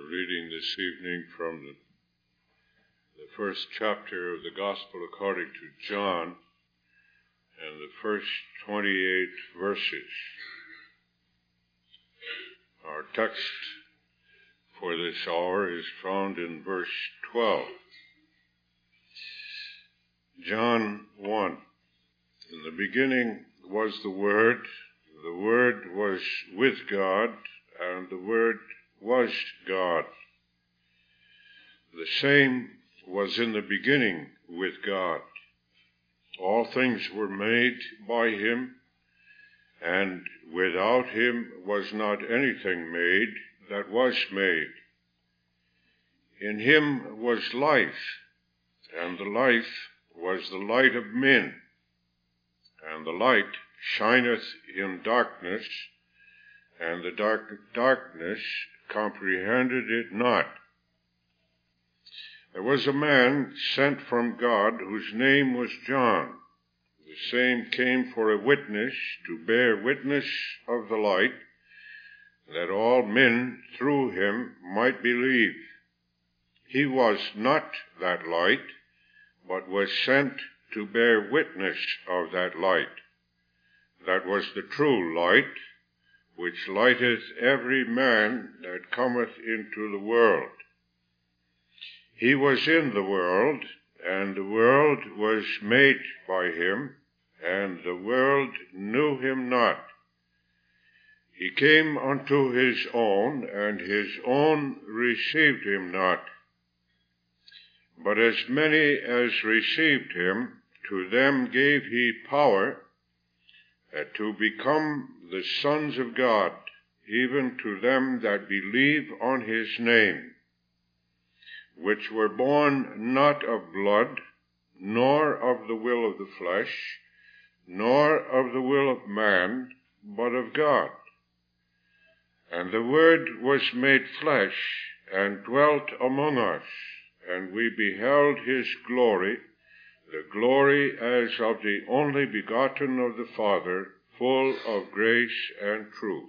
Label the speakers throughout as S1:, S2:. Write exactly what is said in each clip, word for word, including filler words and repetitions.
S1: reading this evening from the, the first chapter of the Gospel according to John and the first twenty-eight verses. Our text for this hour is found in verse twelve. John one. In the beginning was the Word, the Word was with God, and the Word was God. The same was in the beginning with God. All things were made by him, and without him was not anything made that was made. In him was life, and the life was the light of men. And the light shineth in darkness, and the dark darkness comprehended it not. There was a man sent from God whose name was John. The same came for a witness, to bear witness of the light, that all men through him might believe. He was not that light, but was sent to bear witness of that light. That was the true light, which lighteth every man that cometh into the world. He was in the world, and the world was made by him, and the world knew him not. He came unto his own, and his own received him not. But as many as received him, to them gave he power uh, to become the sons of God, even to them that believe on his name, which were born not of blood, nor of the will of the flesh, nor of the will of man, but of God. And the Word was made flesh, and dwelt among us, and we beheld his glory, the glory as of the only begotten of the Father, full of grace and truth.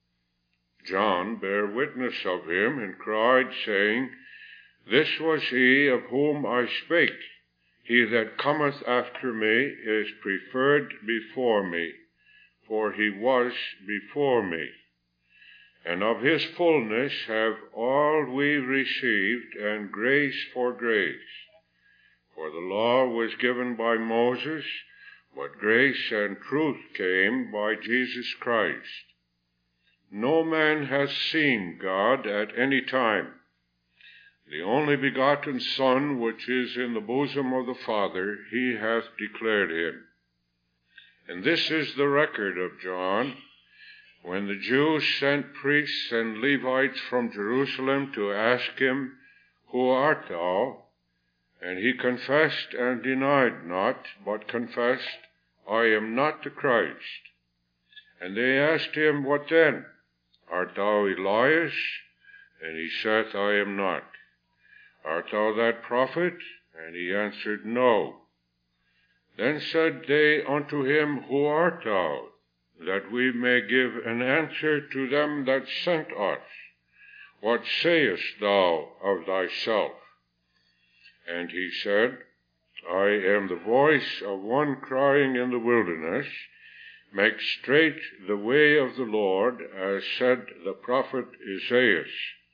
S1: John bare witness of him, and cried, saying, This was he of whom I spake. He that cometh after me is preferred before me, for he was before me. And of his fullness have all we received, and grace for grace. For the law was given by Moses, but grace and truth came by Jesus Christ. No man hath seen God at any time. The only begotten Son, which is in the bosom of the Father, he hath declared him. And this is the record of John, when the Jews sent priests and Levites from Jerusalem to ask him, Who art thou? And he confessed and denied not, but confessed, I am not the Christ. And they asked him, What then? Art thou Elias? And he saith, I am not. Art thou that prophet? And he answered, No. Then said they unto him, Who art thou? That we may give an answer to them that sent us. What sayest thou of thyself? And he said, I am the voice of one crying in the wilderness, Make straight the way of the Lord, as said the prophet Isaiah.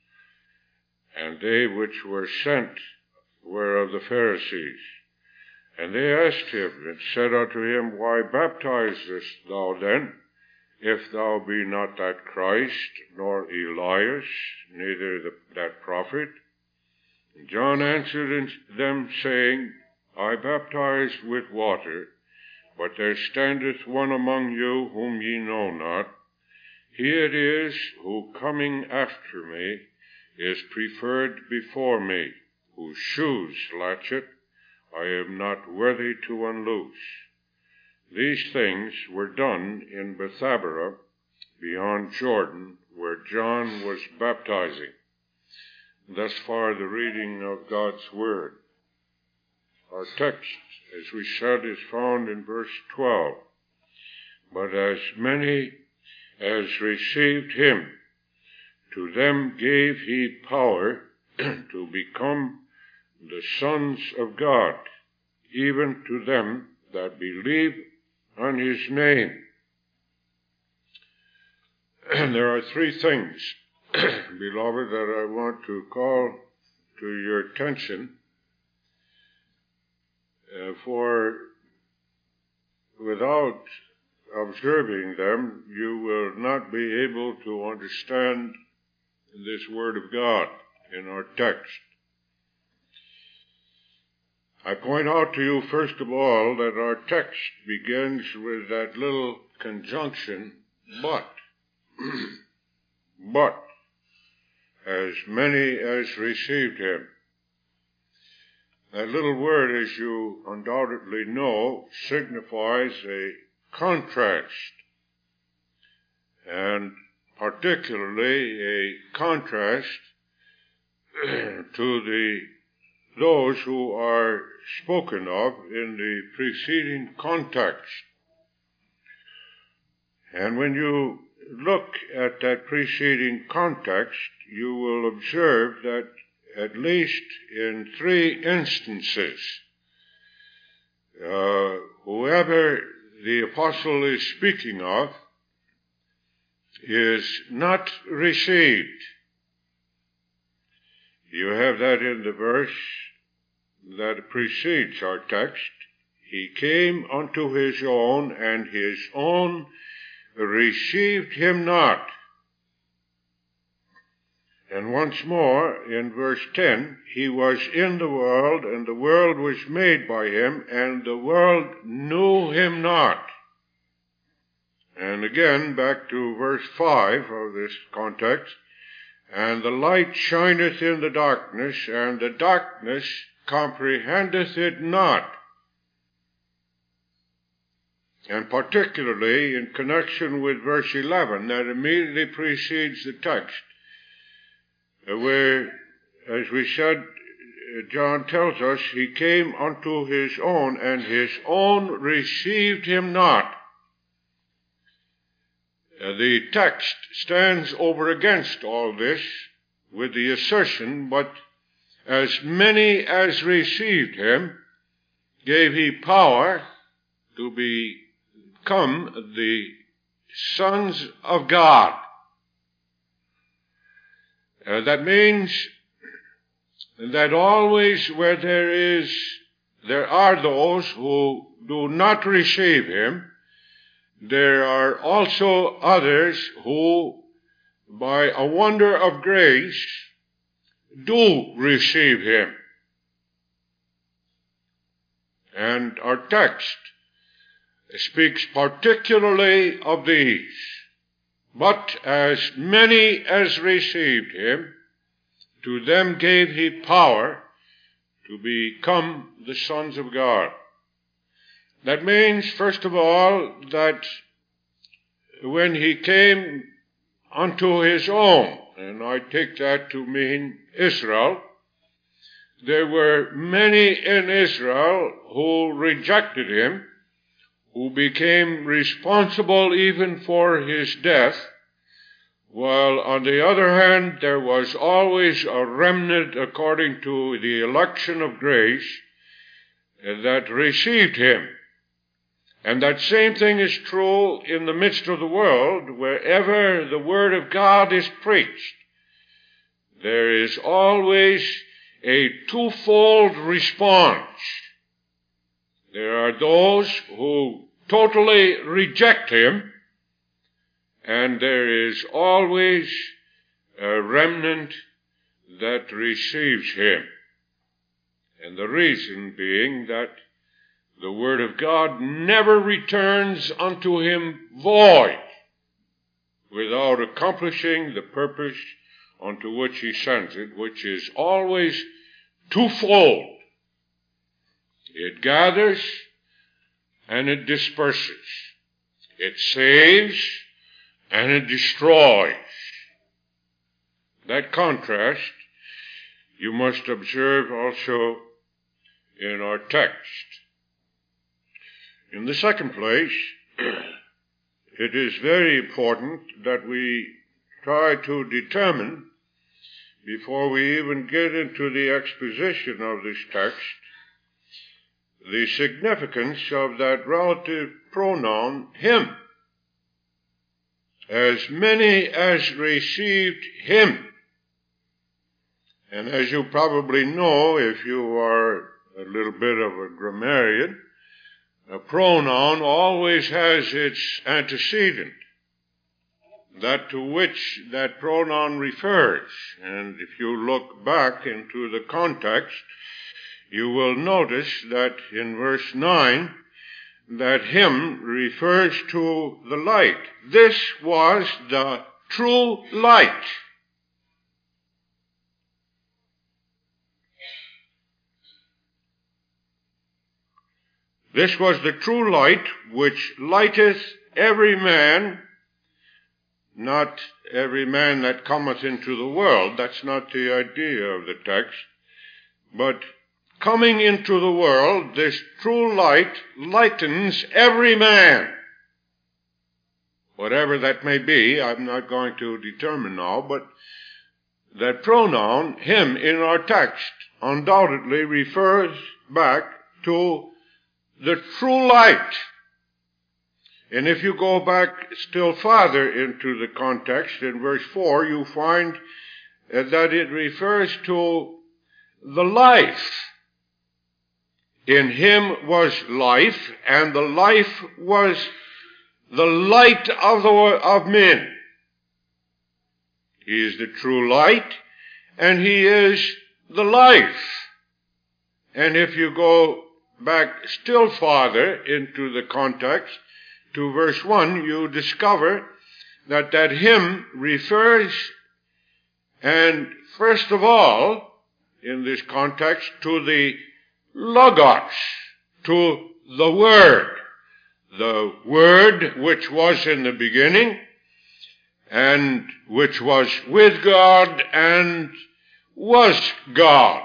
S1: And they which were sent were of the Pharisees. And they asked him, and said unto him, Why baptizest thou then, if thou be not that Christ, nor Elias, neither the, that prophet? And John answered them, saying, I baptize with water, but there standeth one among you whom ye know not. He it is who coming after me is preferred before me, whose shoes latchet I am not worthy to unloose. These things were done in Bethabara, beyond Jordan, where John was baptizing. Thus far the reading of God's Word. Our text, as we said, is found in verse twelve. But as many as received him, to them gave he power to become the sons of God, even to them that believe on his name. There are three things, beloved, that I want to call to your attention, uh, for without observing them, you will not be able to understand this Word of God in our text. I point out to you, first of all, that our text begins with that little conjunction, but. But, as many as received him. That little word, as you undoubtedly know, signifies a contrast, and particularly a contrast to the those who are spoken of in the preceding context. And when you look at that preceding context, you will observe that at least in three instances, uh, whoever the apostle is speaking of is not received. You have that in the verse that precedes our text. He came unto his own, and his own received him not. And once more, in verse ten, he was in the world, and the world was made by him, and the world knew him not. And again, back to verse five of this context, and the light shineth in the darkness, and the darkness comprehendeth it not. And particularly in connection with verse eleven, that immediately precedes the text, where, as we said, John tells us, he came unto his own, and his own received him not. The text stands over against all this with the assertion, but as many as received him gave he power to become the sons of God. Uh, that means that always where there is, there are those who do not receive him, there are also others who, by a wonder of grace, do receive him. And our text speaks particularly of these. But as many as received him, to them gave he power to become the sons of God. That means, first of all, that when he came unto his own, and I take that to mean Israel, there were many in Israel who rejected him, who became responsible even for his death, while on the other hand there was always a remnant according to the election of grace that received him. And that same thing is true in the midst of the world. Wherever the word of God is preached, there is always a twofold response. There are those who totally reject him, and there is always a remnant that receives him. And the reason being that the word of God never returns unto him void, without accomplishing the purpose unto which he sends it, which is always twofold. It gathers and it disperses. It saves and it destroys. That contrast you must observe also in our text. In the second place, it is very important that we try to determine, before we even get into the exposition of this text, the significance of that relative pronoun, him. As many as received him. And as you probably know, if you are a little bit of a grammarian, a pronoun always has its antecedent, that to which that pronoun refers. And if you look back into the context, you will notice that in verse nine, that him refers to the light. This was the true light. This was the true light which lighteth every man, not every man that cometh into the world. That's not the idea of the text. But coming into the world, this true light lightens every man. Whatever that may be, I'm not going to determine now, but that pronoun, him, in our text, undoubtedly refers back to the true light. And if you go back still farther into the context, in verse four, you find that it refers to the life. In him was life, and the life was the light of, the, of men. He is the true light, and he is the life. And if you go back still farther into the context, to verse one, you discover that that him refers, and first of all, in this context, to the Logos, to the Word. The Word which was in the beginning, and which was with God, and was God.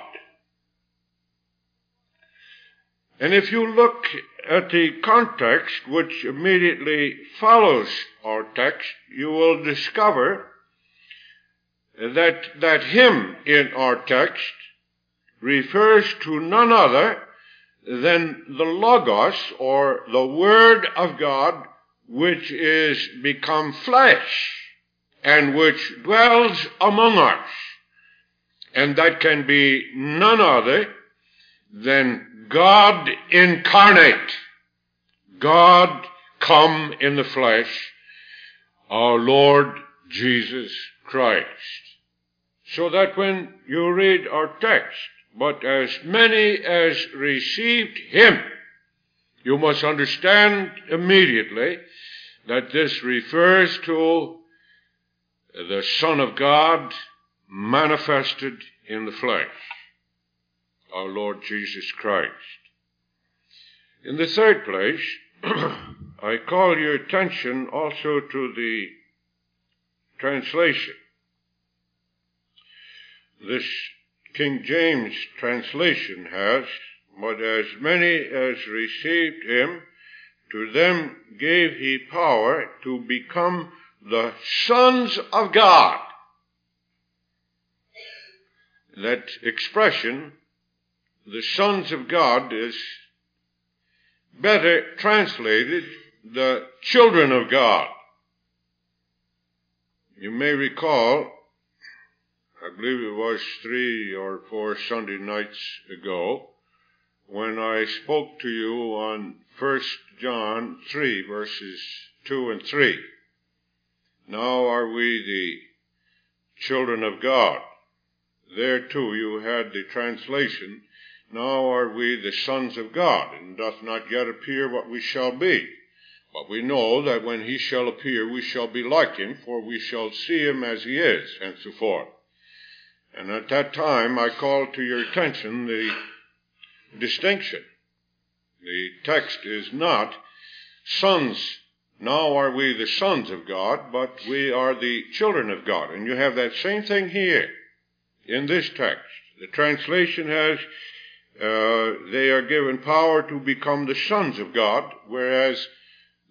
S1: And if you look at the context which immediately follows our text, you will discover that that him in our text refers to none other than the Logos, or the Word of God, which is become flesh, and which dwells among us. And that can be none other than God incarnate, God come in the flesh, our Lord Jesus Christ. So that when you read our text, but as many as received him, you must understand immediately that this refers to the Son of God manifested in the flesh, our Lord Jesus Christ. In the third place, I call your attention also to the translation. This King James translation has, but as many as received him, to them gave he power to become the sons of God. That expression, the sons of God, is better translated the children of God. You may recall, I believe it was three or four Sunday nights ago, when I spoke to you on First John three, verses two and three. Now are we the children of God. There too you had the translation, now are we the sons of God, and doth not yet appear what we shall be. But we know that when he shall appear, we shall be like him, for we shall see him as he is, and so forth. And at that time, I called to your attention the distinction. The text is not sons, now are we the sons of God, but we are the children of God. And you have that same thing here in this text. The translation has, uh, they are given power to become the sons of God, whereas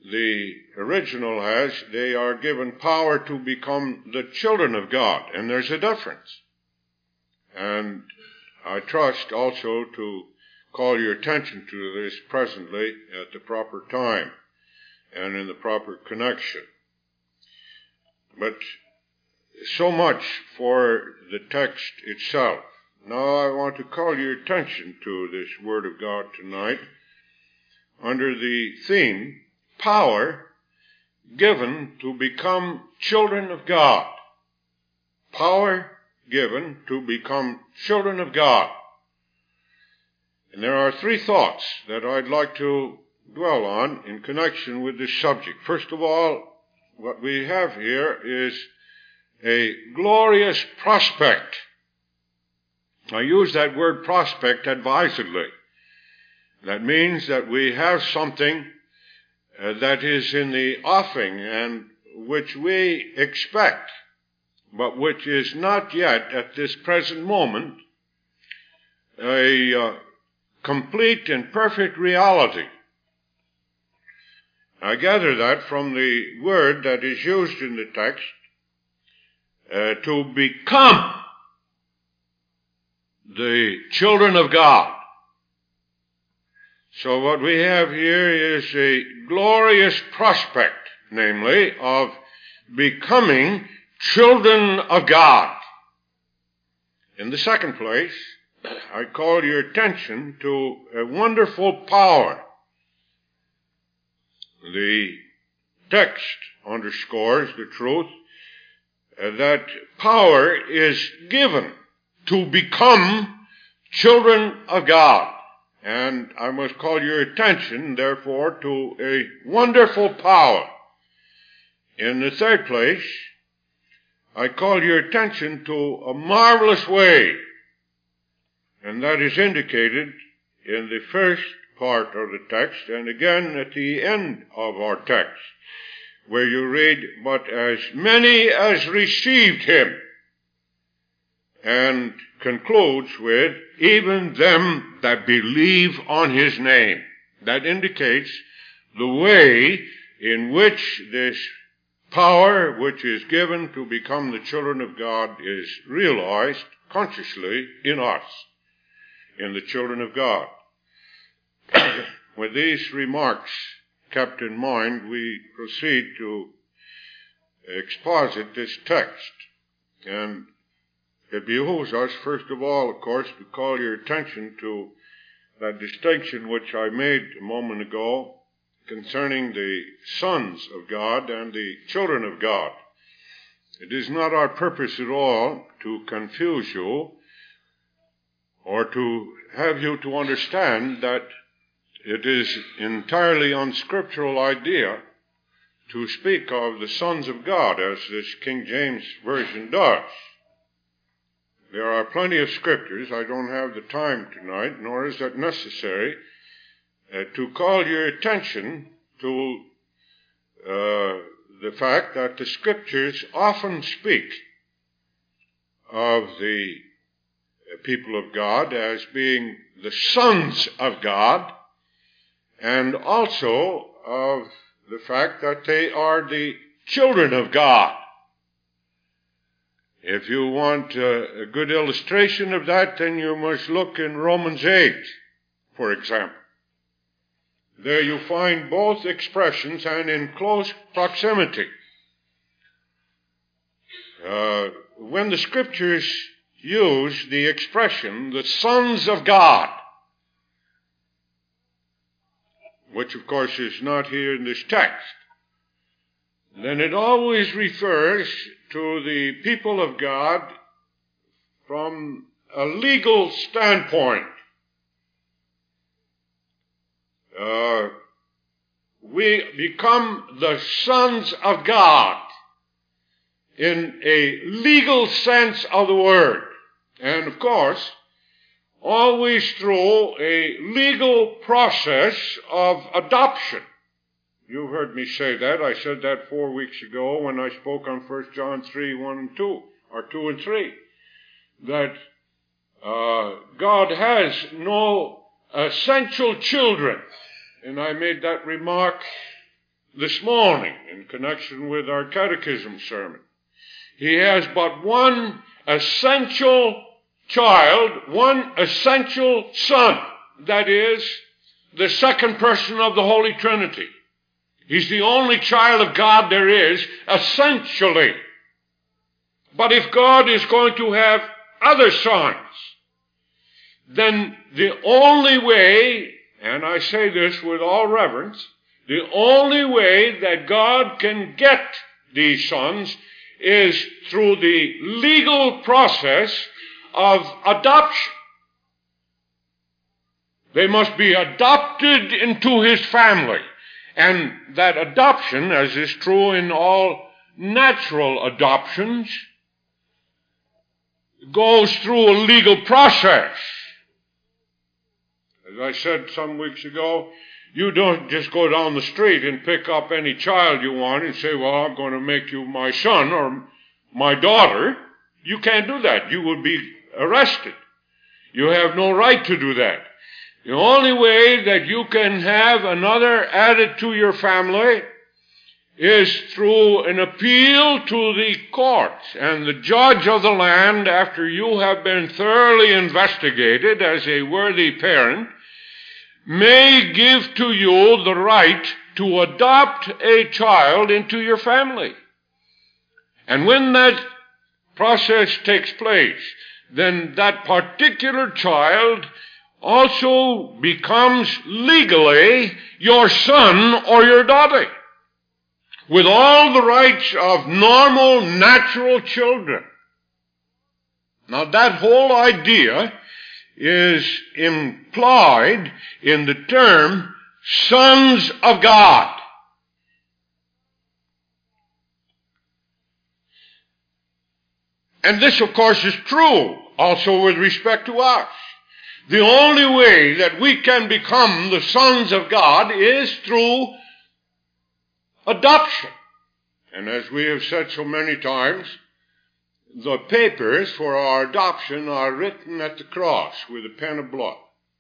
S1: the original has, they are given power to become the children of God, and there's a difference. And I trust also to call your attention to this presently at the proper time and in the proper connection. But so much for the text itself. Now I want to call your attention to this Word of God tonight under the theme, power given to become children of God. Power given to become children of God. And there are three thoughts that I'd like to dwell on in connection with this subject. First of all, what we have here is a glorious prospect. I use that word prospect advisedly. That means that we have something uh, that is in the offing and which we expect, but which is not yet at this present moment a uh, complete and perfect reality. I gather that from the word that is used in the text, uh, to become the children of God. So what we have here is a glorious prospect, namely, of becoming children of God. In the second place, I call your attention to a wonderful power. The text underscores the truth uh, that power is given to become children of God. And I must call your attention, therefore, to a wonderful power. In the third place, I call your attention to a marvelous way, and that is indicated in the first part of the text, and again at the end of our text, where you read, "But as many as received him," and concludes with, "even them that believe on his name." That indicates the way in which this power which is given to become the children of God is realized consciously in us, in the children of God. With these remarks kept in mind, we proceed to exposit this text. And it behooves us, first of all, of course, to call your attention to that distinction which I made a moment ago concerning the sons of God and the children of God. It is not our purpose at all to confuse you or to have you to understand that it is entirely unscriptural idea to speak of the sons of God as this King James Version does. There are plenty of scriptures. I don't have the time tonight, nor is that necessary, uh, to call your attention to uh, the fact that the scriptures often speak of the people of God as being the sons of God, and also of the fact that they are the children of God. If you want a, a good illustration of that, then you must look in Romans eight, for example. There you find both expressions and in close proximity. Uh, when the scriptures use the expression, the sons of God, which of course is not here in this text, then it always refers to the people of God from a legal standpoint. Uh, we become the sons of God in a legal sense of the word. And of course, always through a legal process of adoption. You heard me say that. I said that four weeks ago when I spoke on First John three, one and two, or two and three, that uh, God has no essential children. And I made that remark this morning in connection with our catechism sermon. He has but one essential child, one essential son, that is, the second person of the Holy Trinity. He's the only child of God there is, essentially. But if God is going to have other sons, then the only way, and I say this with all reverence, the only way that God can get these sons is through the legal process of adoption. They must be adopted into his family. And that adoption, as is true in all natural adoptions, goes through a legal process. As I said some weeks ago, you don't just go down the street and pick up any child you want and say, well, I'm going to make you my son or my daughter. You can't do that. You would be arrested. You have no right to do that. The only way that you can have another added to your family is through an appeal to the court. And the judge of the land, after you have been thoroughly investigated as a worthy parent, may give to you the right to adopt a child into your family. And when that process takes place, then that particular child also becomes legally your son or your daughter, with all the rights of normal, natural children. Now that whole idea is implied in the term sons of God. And this, of course, is true also with respect to us. The only way that we can become the sons of God is through adoption. And as we have said so many times, the papers for our adoption are written at the cross with a pen of blood.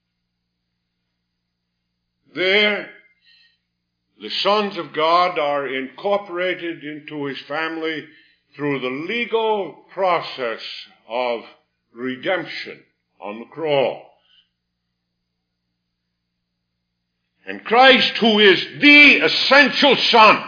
S1: There, the sons of God are incorporated into his family through the legal process of redemption on the cross. And Christ, who is the essential Son,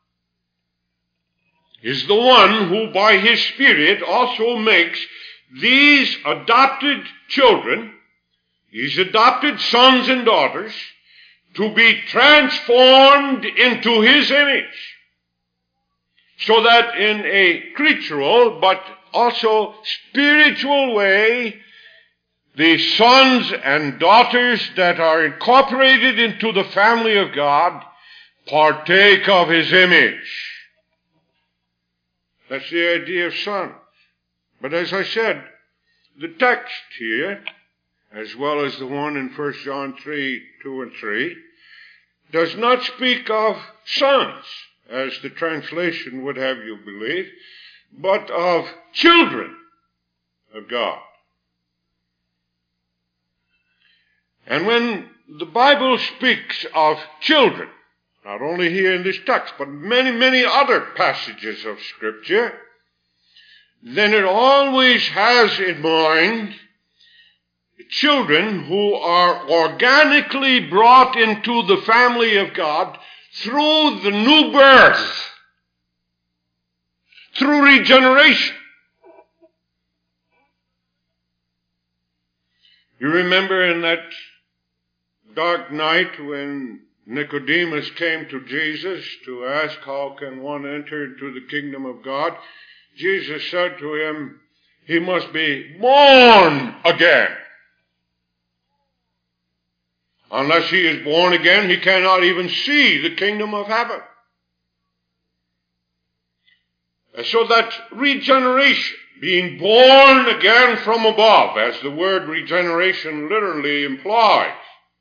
S1: is the one who by his Spirit also makes these adopted children, these adopted sons and daughters, to be transformed into his image, so that in a creatural but also spiritual way, the sons and daughters that are incorporated into the family of God partake of his image. That's the idea of sons. But as I said, the text here, as well as the one in First John three, two and three, does not speak of sons, as the translation would have you believe, but of children of God. And when the Bible speaks of children, not only here in this text, but many, many other passages of Scripture, then it always has in mind children who are organically brought into the family of God through the new birth, through regeneration. You remember in that dark night when Nicodemus came to Jesus to ask how can one enter into the kingdom of God, Jesus said to him, he must be born again. Unless he is born again, he cannot even see the kingdom of heaven. And so that regeneration, being born again from above, as the word regeneration literally implies,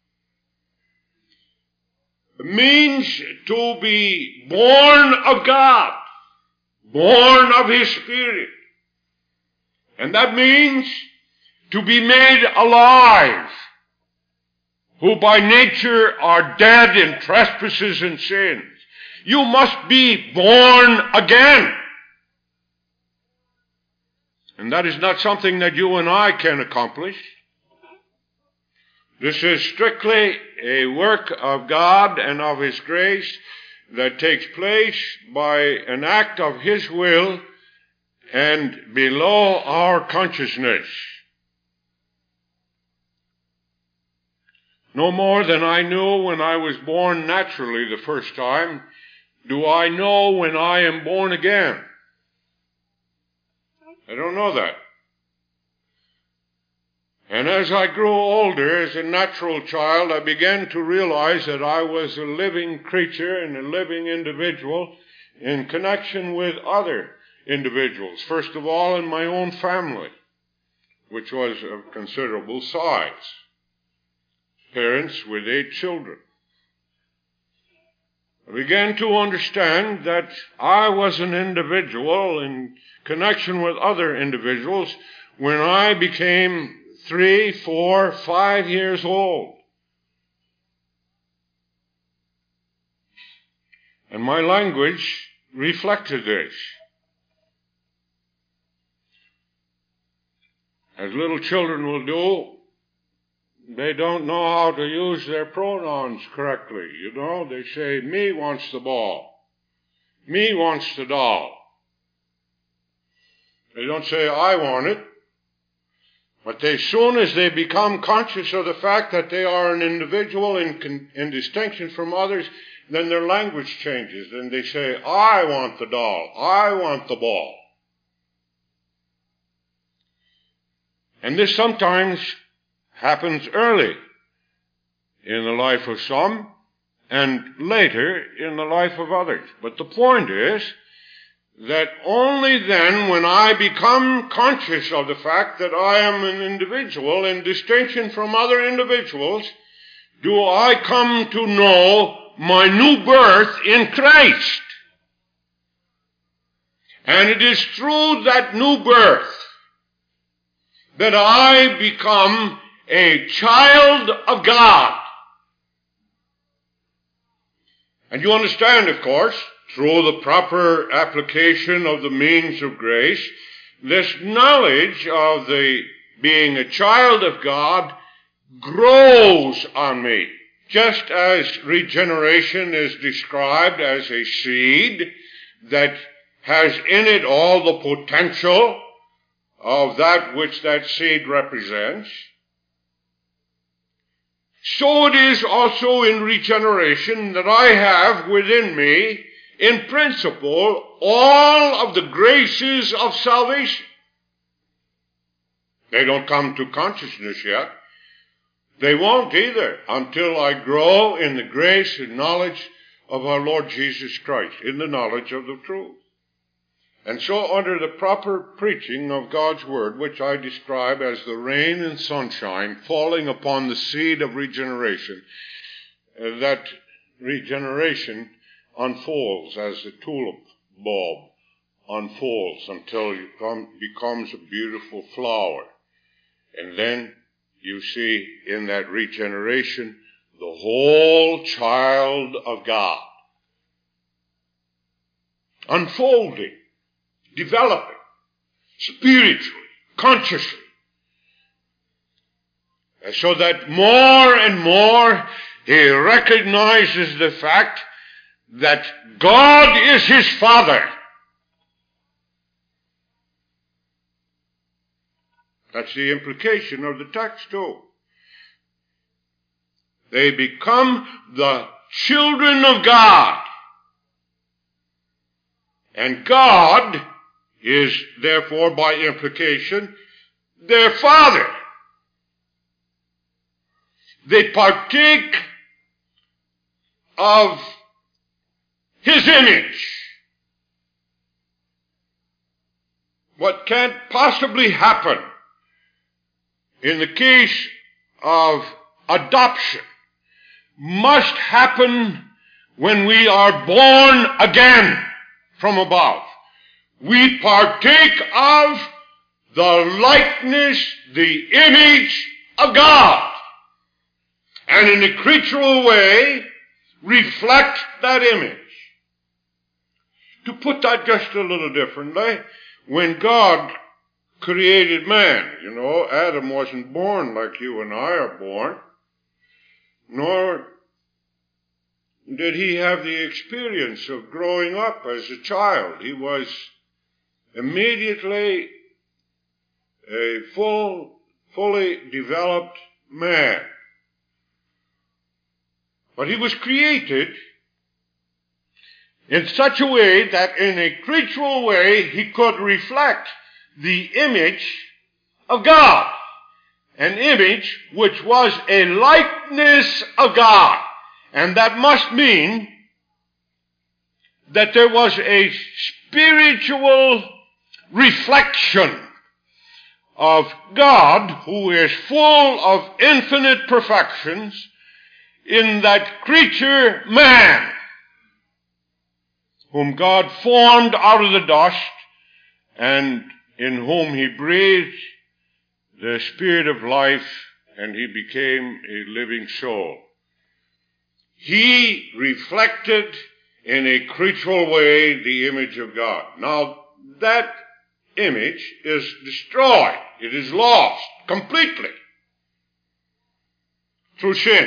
S1: means to be born of God, born of his Spirit. And that means to be made alive, who by nature are dead in trespasses and sins. You must be born again. And that is not something that you and I can accomplish. This is strictly a work of God and of His grace that takes place by an act of His will and below our consciousness. No more than I knew when I was born naturally the first time, do I know when I am born again. I don't know that. And as I grew older, as a natural child, I began to realize that I was a living creature and a living individual in connection with other individuals. First of all, in my own family, which was of considerable size. Parents with eight children. I began to understand that I was an individual in connection with other individuals when I became three, four, five years old. And my language reflected this. As little children will do, they don't know how to use their pronouns correctly. You know, they say, me wants the ball. Me wants the doll. They don't say, I want it. But they, as soon as they become conscious of the fact that they are an individual in, in distinction from others, then their language changes. And they say, I want the doll. I want the ball. And this sometimes happens early in the life of some and later in the life of others. But the point is that only then, when I become conscious of the fact that I am an individual in distinction from other individuals, do I come to know my new birth in Christ. And it is through that new birth that I become a child of God. And you understand, of course, through the proper application of the means of grace, this knowledge of the being a child of God grows on me. Just as regeneration is described as a seed that has in it all the potential of that which that seed represents, so it is also in regeneration that I have within me, in principle, all of the graces of salvation. They don't come to consciousness yet. They won't either until I grow in the grace and knowledge of our Lord Jesus Christ, in the knowledge of the truth. And so under the proper preaching of God's Word, which I describe as the rain and sunshine falling upon the seed of regeneration, uh, that regeneration unfolds as the tulip bulb unfolds until it come, becomes a beautiful flower. And then you see in that regeneration the whole child of God unfolding, developing, spiritually, consciously. And so that more and more he recognizes the fact that God is his Father. That's the implication of the text too. They become the children of God. And God is therefore by implication their Father. They partake of his image. What can't possibly happen in the case of adoption must happen when we are born again from above. We partake of the likeness, the image of God, and in a creatural way reflect that image. To put that just a little differently, when God created man, you know, Adam wasn't born like you and I are born, nor did he have the experience of growing up as a child. He was immediately a full, fully developed man. But he was created in such a way that in a creatural way he could reflect the image of God. An image which was a likeness of God. And that must mean that there was a spiritual reflection of God, who is full of infinite perfections, in that creature man, whom God formed out of the dust, and in whom he breathed the spirit of life, and he became a living soul. He reflected in a creatural way the image of God. Now, that image is destroyed. It is lost completely through sin.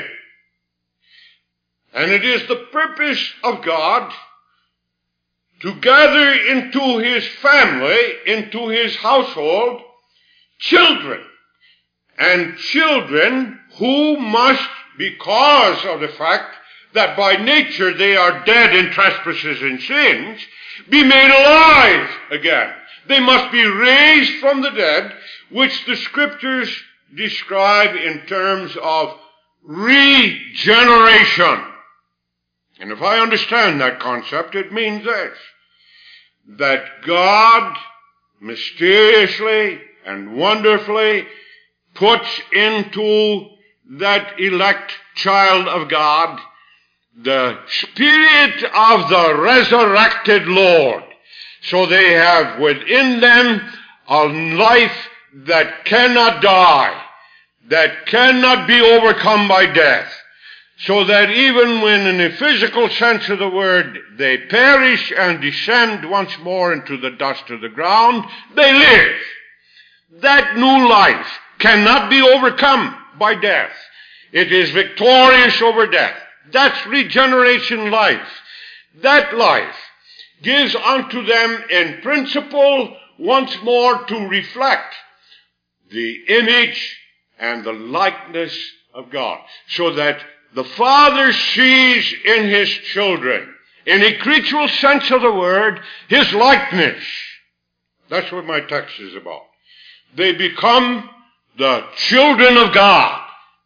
S1: And it is the purpose of God to gather into his family, into his household, children. And children who must, because of the fact that by nature they are dead in trespasses and sins, be made alive again. They must be raised from the dead, which the scriptures describe in terms of regeneration. And if I understand that concept, it means this: that God mysteriously and wonderfully puts into that elect child of God the Spirit of the resurrected Lord. So they have within them a life that cannot die, that cannot be overcome by death. So that even when in the physical sense of the word they perish and descend once more into the dust of the ground, they live. That new life cannot be overcome by death. It is victorious over death. That's regeneration life. That life gives unto them in principle once more to reflect the image and the likeness of God. So that the Father sees in his children, in a creatural sense of the word, his likeness. That's what my text is about. They become the children of God.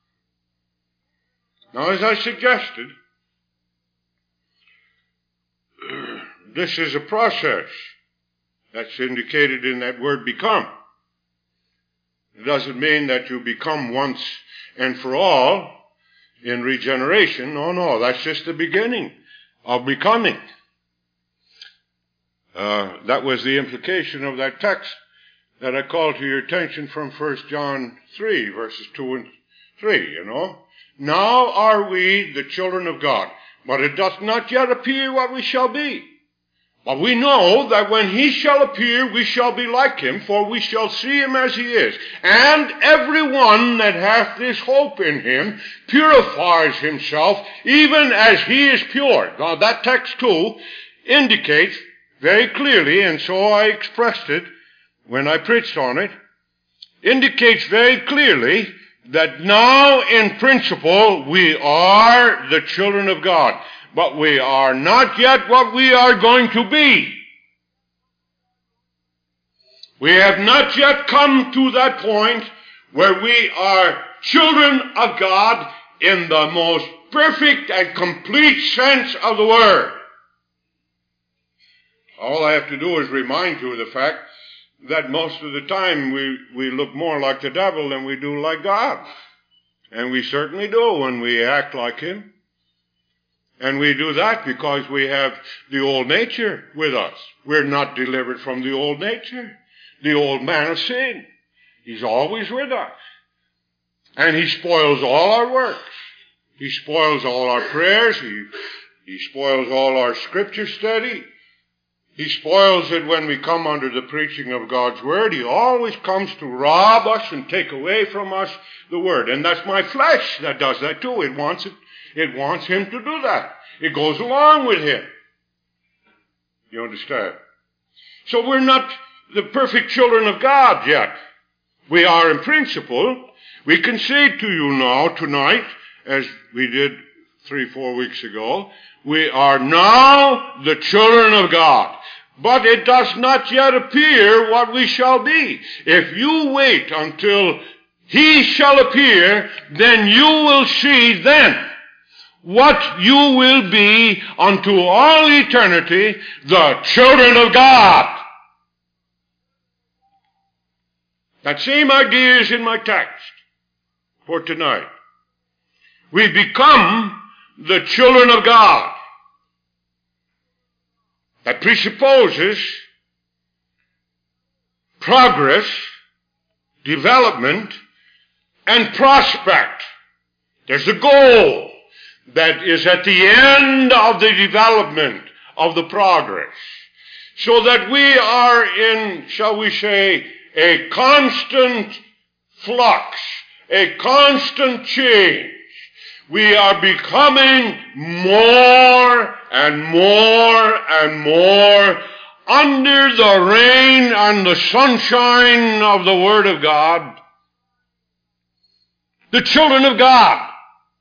S1: Now, as I suggested, this is a process that's indicated in that word become. It doesn't mean that you become once and for all in regeneration. No, no, that's just the beginning of becoming. Uh, that was the implication of that text that I called to your attention from First John three, verses two and three, you know. Now are we the children of God, but it doth not yet appear what we shall be. But we know that when he shall appear, we shall be like him, for we shall see him as he is. And every one that hath this hope in him purifies himself, even as he is pure. Now that text too indicates very clearly, and so I expressed it when I preached on it, indicates very clearly that now in principle we are the children of God. But we are not yet what we are going to be. We have not yet come to that point where we are children of God in the most perfect and complete sense of the word. All I have to do is remind you of the fact that most of the time we, we look more like the devil than we do like God. And we certainly do when we act like him. And we do that because we have the old nature with us. We're not delivered from the old nature, the old man of sin. He's always with us. And he spoils all our works. He spoils all our prayers. He, he spoils all our scripture study. He spoils it when we come under the preaching of God's word. He always comes to rob us and take away from us the word. And that's my flesh that does that too. It wants it, it wants him to do that. It goes along with him. You understand? So we're not the perfect children of God yet. We are in principle. We can say to you now, tonight, as we did three, four weeks ago, we are now the children of God. But it does not yet appear what we shall be. If you wait until he shall appear, then you will see then what you will be unto all eternity, the children of God. That same idea is in my text for tonight. We become the children of God. That presupposes progress, development, and prospect. There's a goal that is at the end of the development of the progress. So that we are in, shall we say, a constant flux, a constant change. We are becoming more and more and more under the rain and the sunshine of the Word of God. The children of God.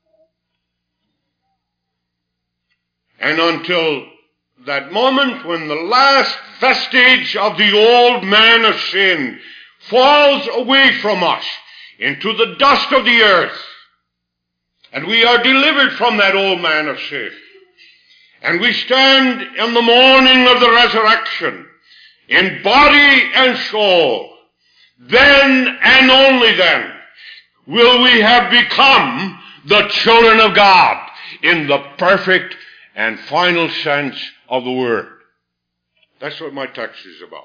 S1: And until that moment when the last vestige of the old man of sin falls away from us into the dust of the earth, and we are delivered from that old man of sin, and we stand in the morning of the resurrection in body and soul, then and only then will we have become the children of God in the perfect and final sense of the word. That's what my text is about.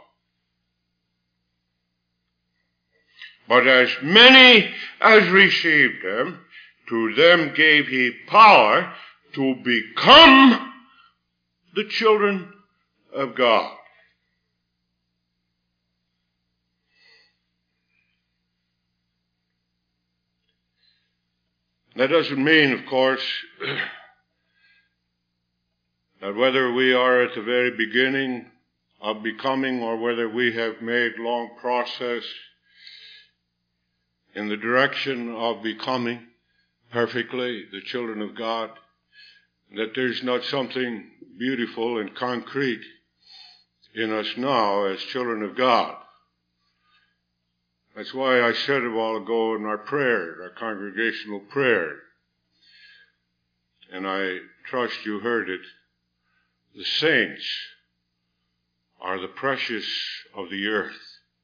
S1: But as many as received him, to them gave he power to become the children of God. That doesn't mean, of course, that whether we are at the very beginning of becoming or whether we have made long process in the direction of becoming perfectly the children of God, that there's not something beautiful and concrete in us now as children of God. That's why I said a while ago in our prayer, our congregational prayer, and I trust you heard it, the saints are the precious of the earth.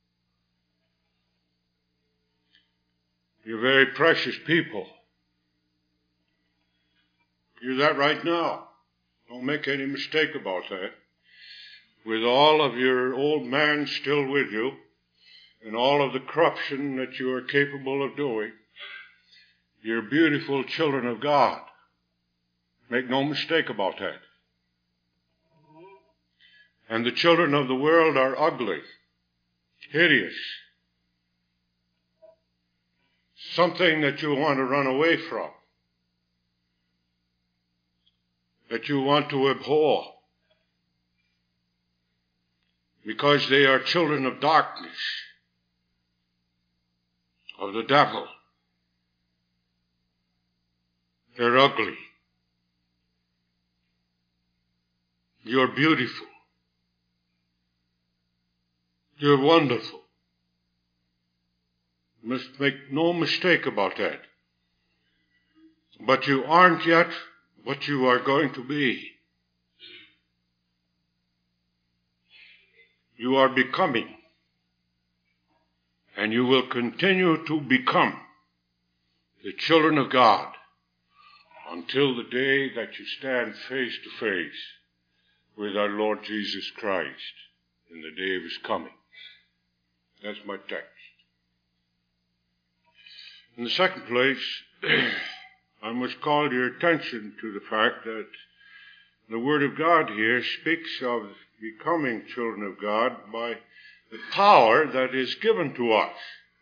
S1: You're very precious people. You're that right now. Don't make any mistake about that. With all of your old man still with you, and all of the corruption that you are capable of doing, you're beautiful children of God. Make no mistake about that. And the children of the world are ugly, hideous, something that you want to run away from, that you want to abhor, because they are children of darkness, of the devil. They're ugly. You're beautiful. You're wonderful. Must make no mistake about that. But you aren't yet what you are going to be. You are becoming. And you will continue to become the children of God until the day that you stand face to face with our Lord Jesus Christ in the day of his coming. That's my text. In the second place, I must call your attention to the fact that the Word of God here speaks of becoming children of God by the power that is given to us.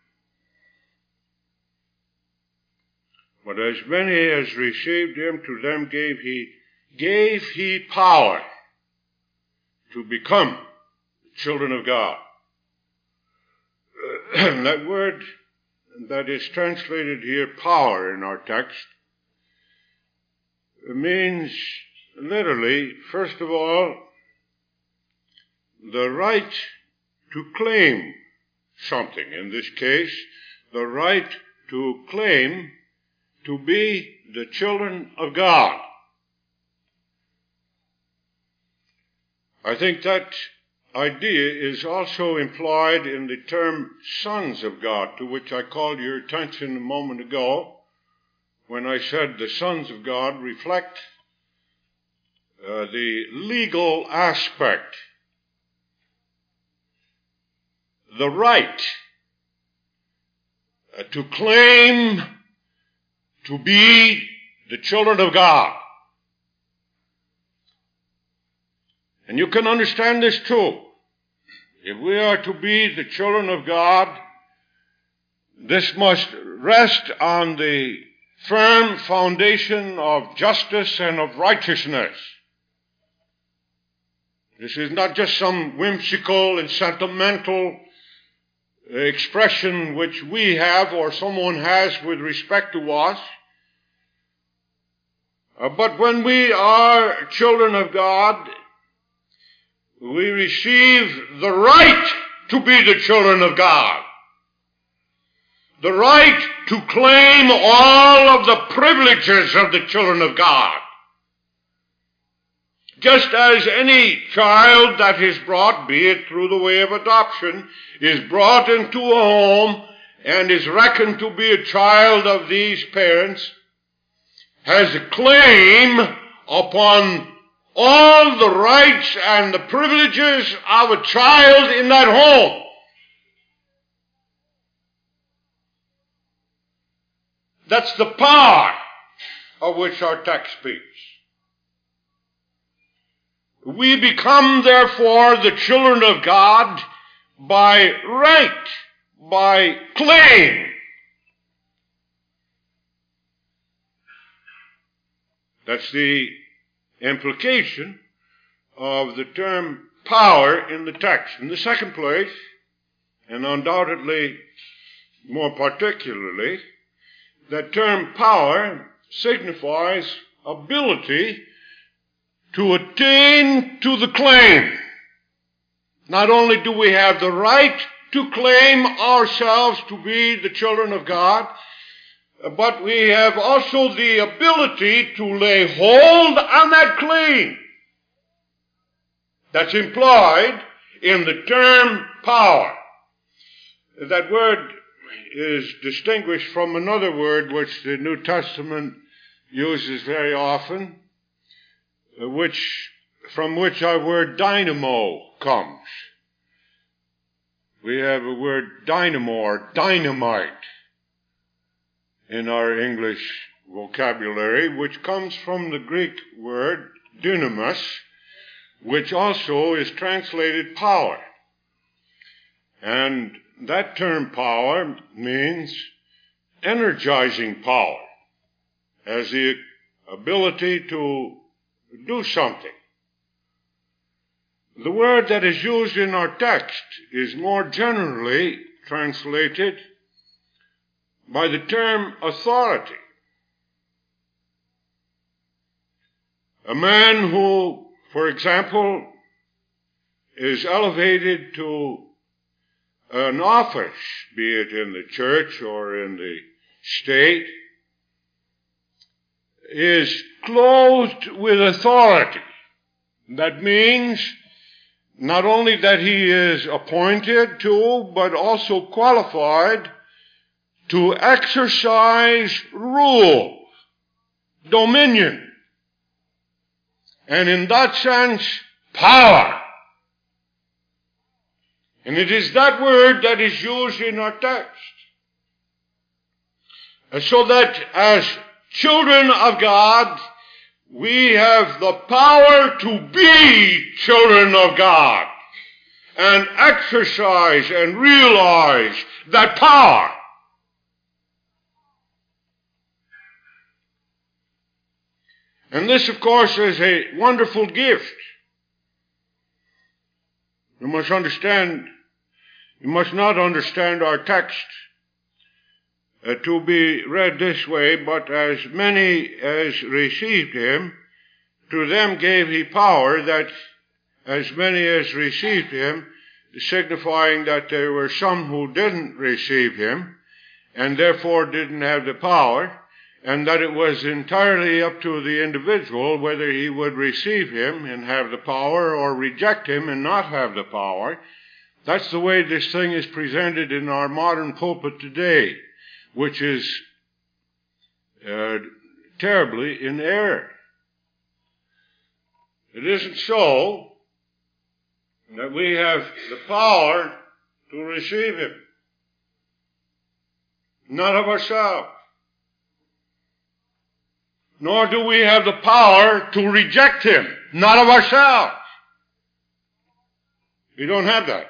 S1: But as many as received him, to them gave he, gave he power to become children of God. That word that is translated here, power, in our text, means literally, first of all, the right to claim something. In this case, the right to claim to be the children of God. I think that idea is also implied in the term sons of God, to which I called your attention a moment ago when I said the sons of God reflect uh, the legal aspect, the right uh, to claim to be the children of God. And you can understand this too. If we are to be the children of God, this must rest on the firm foundation of justice and of righteousness. This is not just some whimsical and sentimental expression which we have or someone has with respect to us. Uh, but when we are children of God, we receive the right to be the children of God. The right to claim all of the privileges of the children of God. Just as any child that is brought, be it through the way of adoption, is brought into a home and is reckoned to be a child of these parents, has a claim upon all the rights and the privileges of a child in that home. That's the power of which our text speaks. We become, therefore, the children of God by right, by claim. That's the implication of the term power in the text. In the second place, and undoubtedly more particularly, that term power signifies ability to attain to the claim. Not only do we have the right to claim ourselves to be the children of God, but we have also the ability to lay hold on that claim. That's implied in the term power. That word is distinguished from another word which the New Testament uses very often, which from which our word dynamo comes. We have a word dynamo or dynamite in our English vocabulary, which comes from the Greek word dynamis, which also is translated power. And that term power means energizing power, as the ability to do something. The word that is used in our text is more generally translated by the term authority. A man who, for example, is elevated to an office, be it in the church or in the state, is clothed with authority. That means not only that he is appointed to, but also qualified to exercise rule, dominion, and in that sense, power. And it is that word that is used in our text. And so that as children of God, we have the power to be children of God and exercise and realize that power. And this, of course, is a wonderful gift. You must understand, you must not understand our text uh, to be read this way, but as many as received him, to them gave he power, that as many as received him, signifying that there were some who didn't receive him, and therefore didn't have the power, and that it was entirely up to the individual whether he would receive him and have the power or reject him and not have the power. That's the way this thing is presented in our modern pulpit today, which is uh, terribly in error. It isn't so that we have the power to receive him, not of ourselves. Nor do we have the power to reject him, not of ourselves. We don't have that.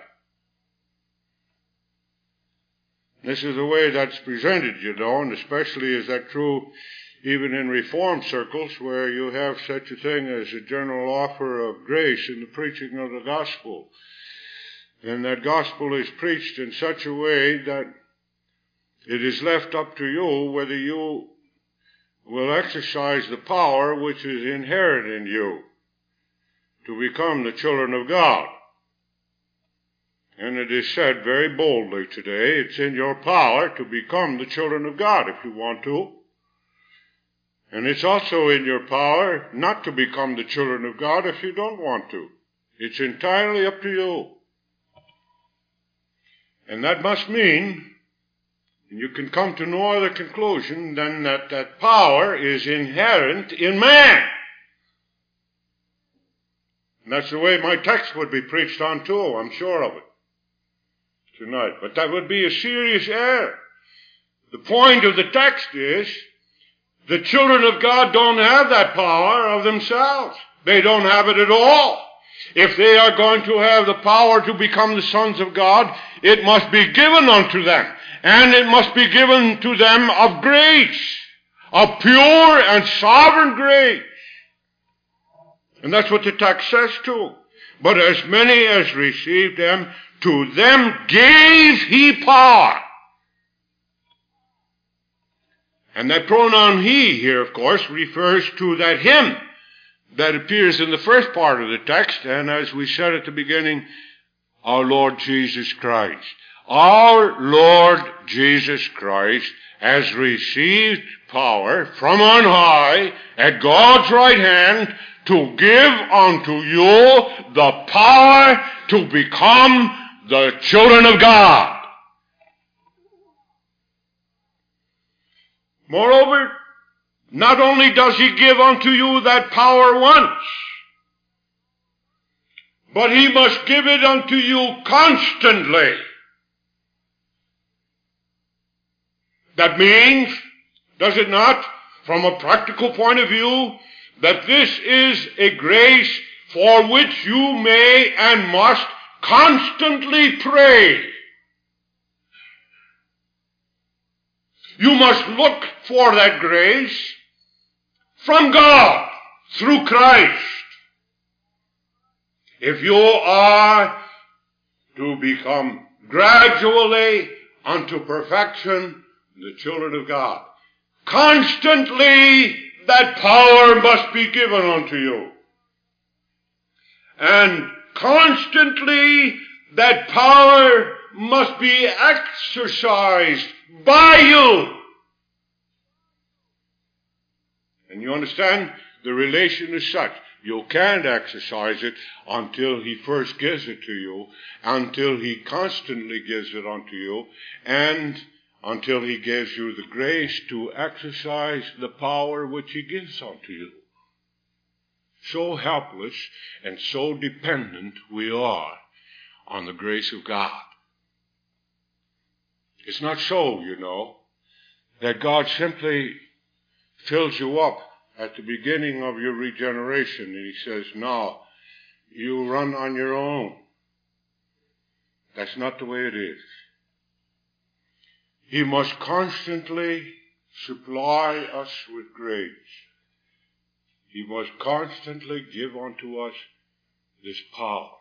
S1: This is the way that's presented, you know, and especially is that true even in Reformed circles, where you have such a thing as a general offer of grace in the preaching of the gospel. And that gospel is preached in such a way that it is left up to you whether you will exercise the power which is inherent in you to become the children of God. And it is said very boldly today, it's in your power to become the children of God if you want to. And it's also in your power not to become the children of God if you don't want to. It's entirely up to you. And that must mean, and you can come to no other conclusion than that that power is inherent in man. And that's the way my text would be preached on too, I'm sure of it, tonight. But that would be a serious error. The point of the text is, the children of God don't have that power of themselves. They don't have it at all. If they are going to have the power to become the sons of God, it must be given unto them. And it must be given to them of grace, of pure and sovereign grace. And that's what the text says too. But as many as received him, to them gave he power. And that pronoun he here, of course, refers to that him that appears in the first part of the text, and as we said at the beginning, our Lord Jesus Christ. Our Lord Jesus Christ has received power from on high at God's right hand to give unto you the power to become the children of God. Moreover, not only does he give unto you that power once, but he must give it unto you constantly. That means, does it not, from a practical point of view, that this is a grace for which you may and must constantly pray. You must look for that grace from God through Christ. If you are to become gradually unto perfection the children of God, constantly that power must be given unto you. And constantly that power must be exercised by you. And you understand? The relation is such. You can't exercise it until he first gives it to you, until he constantly gives it unto you, and until he gives you the grace to exercise the power which he gives unto you. So helpless and so dependent we are on the grace of God. It's not so, you know, that God simply fills you up at the beginning of your regeneration, and he says, now, you run on your own. That's not the way it is. He must constantly supply us with grace. He must constantly give unto us this power.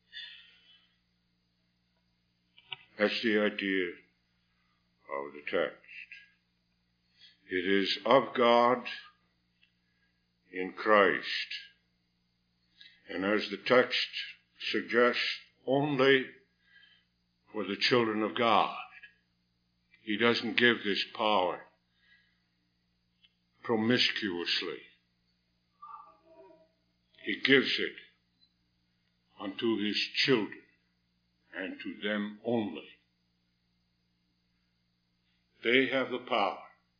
S1: That's the idea of the text. It is of God in Christ. And as the text suggests, only for the children of God. He doesn't give this power promiscuously. He gives it unto his children and to them only. They have the power,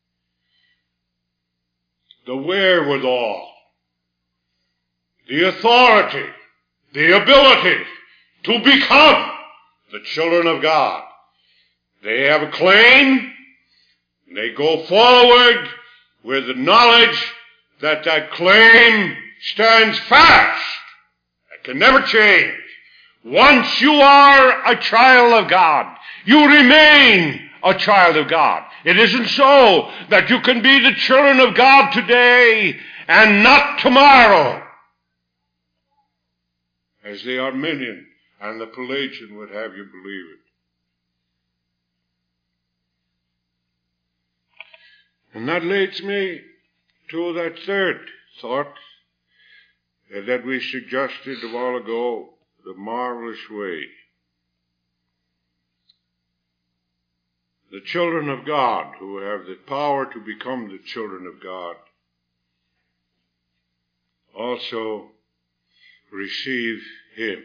S1: the wherewithal, the authority, the ability to become the children of God. They have a claim. They go forward with the knowledge that that claim stands fast. It can never change. Once you are a child of God, you remain a child of God. It isn't so that you can be the children of God today and not tomorrow, as the Arminian and the Pelagian would have you believe it. And that leads me to that third thought that we suggested a while ago, the marvelous way. The children of God, who have the power to become the children of God, also receive him,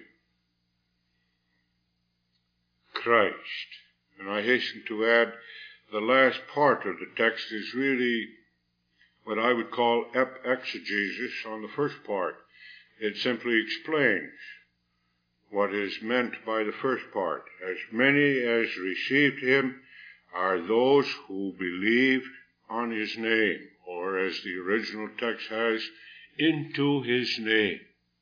S1: Christ. And I hasten to add, the last part of the text is really what I would call exegesis on the first part. It simply explains what is meant by the first part. As many as received him are those who believed on his name, or as the original text has, into his name.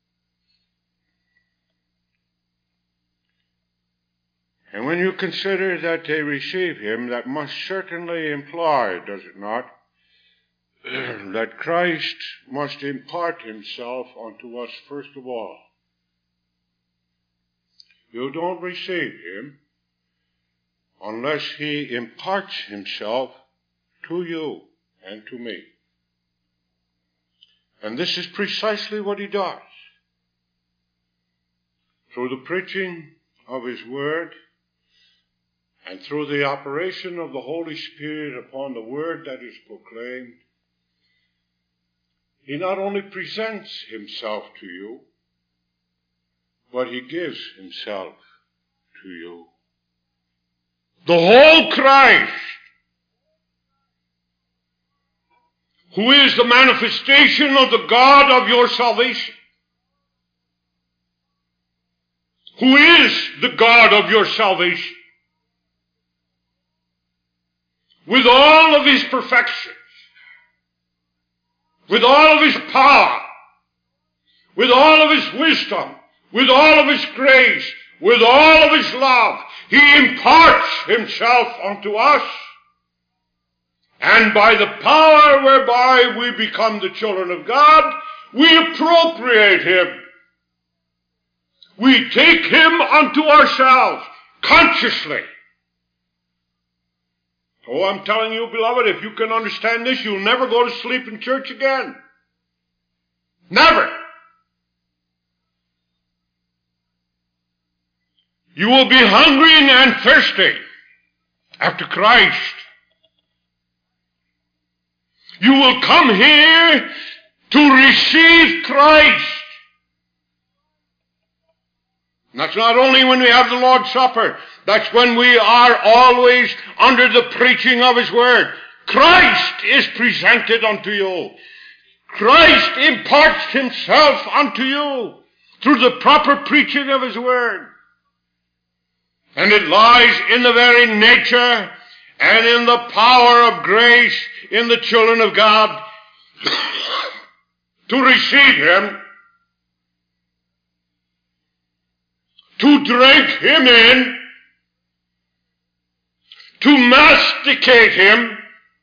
S1: And when you consider that they receive him, that must certainly imply, does it not, that Christ must impart himself unto us first of all. You don't receive him unless he imparts himself to you and to me. And this is precisely what he does. Through the preaching of his word, and through the operation of the Holy Spirit upon the word that is proclaimed, he not only presents himself to you, but he gives himself to you. The whole Christ, who is the manifestation of the God of your salvation, who is the God of your salvation, with all of his perfections, with all of his power, with all of his wisdom, with all of his grace, with all of his love, he imparts himself unto us. And by the power whereby we become the children of God, we appropriate him. We take him unto ourselves consciously. Oh, I'm telling you, beloved, if you can understand this, you'll never go to sleep in church again. Never. You will be hungry and thirsty after Christ. You will come here to receive Christ. And that's not only when we have the Lord's Supper. That's when we are always under the preaching of his word. Christ is presented unto you. Christ imparts himself unto you through the proper preaching of his word. And it lies in the very nature and in the power of grace in the children of God to receive him, to drink him in, to masticate him,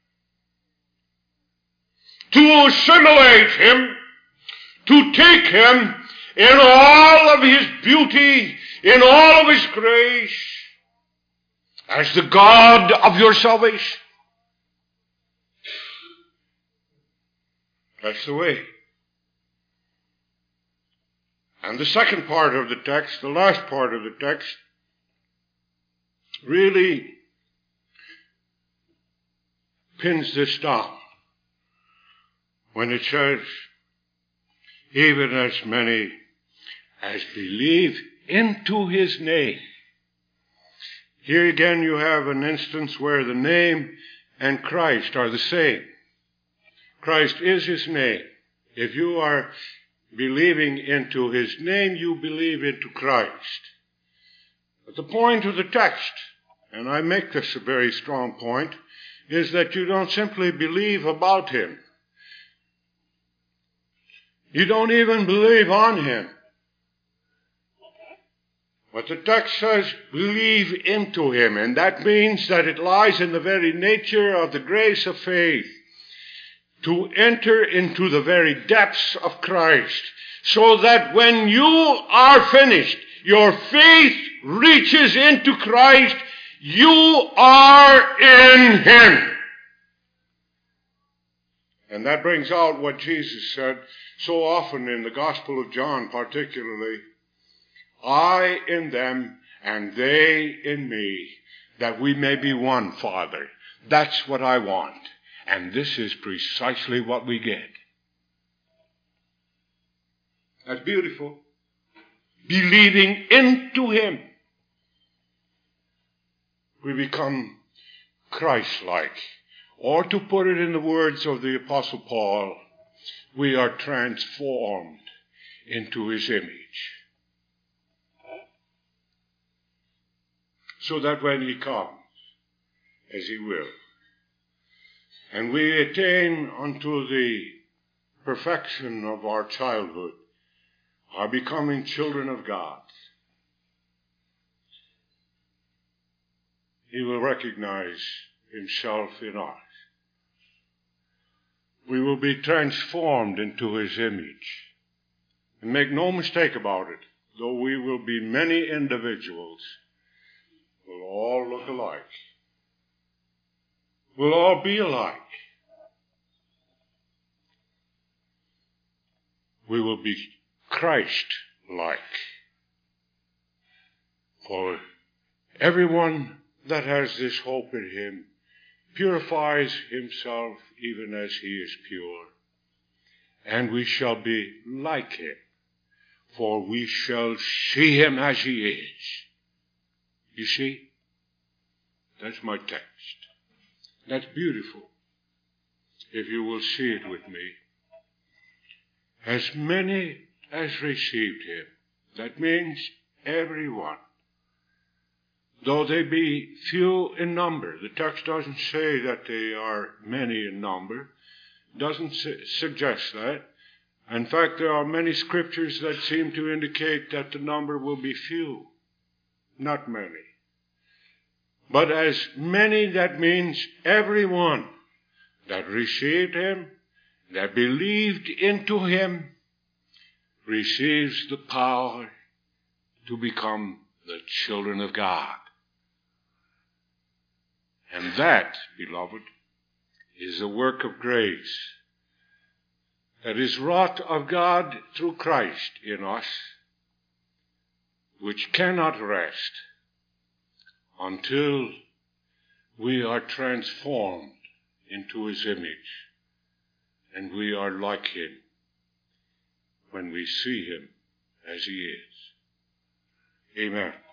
S1: to assimilate him, to take him in all of his beauty, in all of his grace, as the God of your salvation. That's the way. And the second part of the text, the last part of the text, really pins this down when it says, even as many as believe into his name. Here again you have an instance where the name and Christ are the same. Christ is his name. If you are believing into his name, you believe into Christ. But the point of the text, and I make this a very strong point, is that you don't simply believe about him. You don't even believe on him. But the text says, believe into him. And that means that it lies in the very nature of the grace of faith to enter into the very depths of Christ, so that when you are finished, your faith reaches into Christ, you are in him. And that brings out what Jesus said so often in the Gospel of John particularly, I in them and they in me, that we may be one, Father. That's what I want. And this is precisely what we get. That's beautiful. Believing into him, we become Christ-like. Or to put it in the words of the Apostle Paul, we are transformed into his image. So that when he comes, as he will, and we attain unto the perfection of our childhood, are becoming children of God, he will recognize himself in us. We will be transformed into his image. And make no mistake about it, though we will be many individuals, we'll all look alike. We'll all be alike. We will be Christ-like. For everyone that has this hope in him purifies himself even as he is pure. And we shall be like him, for we shall see him as he is. You see? That's my text. That's beautiful, if you will see it with me. As many as received him, that means everyone. Though they be few in number, the text doesn't say that they are many in number, doesn't su- suggest that. In fact, there are many scriptures that seem to indicate that the number will be few, not many. But as many, that means everyone that received him, that believed into him, receives the power to become the children of God. And that, beloved, is a work of grace that is wrought of God through Christ in us, which cannot rest until we are transformed into his image, and we are like him when we see him as he is. Amen.